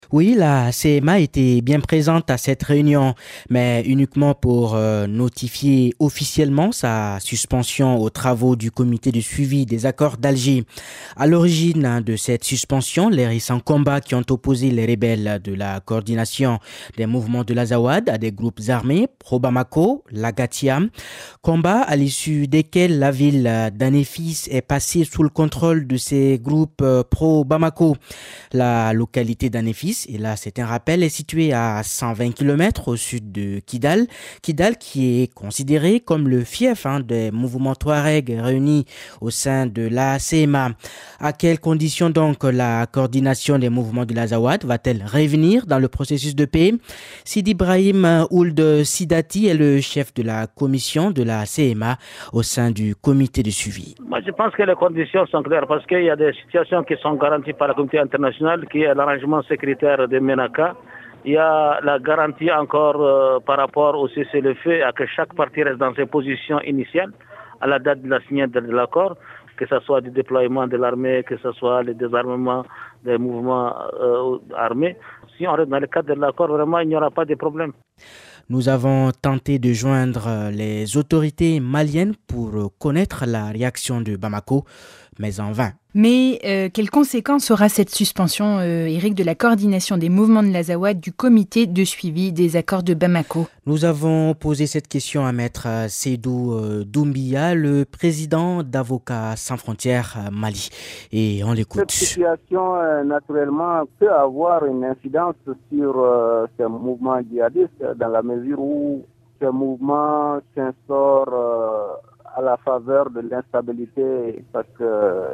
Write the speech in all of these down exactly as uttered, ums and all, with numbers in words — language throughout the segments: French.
Oui, la C M A était bien présente à cette réunion, mais uniquement pour euh, notifier officiellement sa suspension aux travaux du comité de suivi des accords d'Alger. À l'origine hein, de cette suspension, les récents combats qui ont opposé les rebelles de la coordination des mouvements de l'Azawad à des groupes armés, pro-Bamako, l'Agatia, combats à l'issue desquels la ville d'Anefis est passée sous le contrôle de ces groupes euh, pro-Bamako. La localité d'Anefis, et là c'est un rappel, est située à cent vingt kilomètres au sud de Kidal. Kidal qui est considéré comme le fief hein, des mouvements Touareg réunis au sein de la C M A. À quelles conditions donc la coordination des mouvements de l'Azawad va-t-elle revenir dans le processus de paix? Sidi Ibrahim Ould Sidati est le chef de la commission de la C M A au sein du comité de suivi. Moi, je pense que les conditions sont claires parce qu'il y a des situations qui sont garanties par la communauté internationale, qui est l'arrangement sécuritaire de Ménaka. Il y a la garantie encore euh, par rapport au cessez-le-feu à que chaque partie reste dans ses positions initiales à la date de la signature de l'accord, que ce soit du déploiement de l'armée, que ce soit le désarmement des mouvements euh, armés. Si on reste dans le cadre de l'accord, vraiment, il n'y aura pas de problème. Nous avons tenté de joindre les autorités maliennes pour connaître la réaction de Bamako, mais en vain. Mais euh, quelles conséquences aura cette suspension, euh, Eric, de la coordination des mouvements de l'Azawad du comité de suivi des accords de Bamako? Nous avons posé cette question à Maître Seydou Doumbia, le président d'Avocats sans frontières Mali. Et on l'écoute. Cette situation, euh, naturellement, peut avoir une incidence sur euh, ces mouvements djihadistes dans la mesure où ces mouvements s'instaurent euh, à la faveur de l'instabilité parce que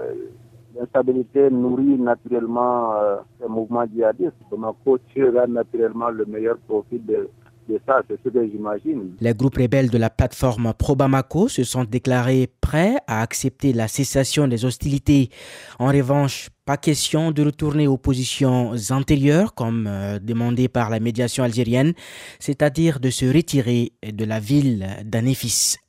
l'instabilité nourrit naturellement euh, ces mouvements djihadistes. Bamako tirera naturellement le meilleur profit de, de ça, c'est ce que j'imagine. Les groupes rebelles de la plateforme pro-Bamako se sont déclarés prêts à accepter la cessation des hostilités. En revanche, pas question de retourner aux positions antérieures comme euh, demandé par la médiation algérienne, c'est-à-dire de se retirer de la ville d'Anefis.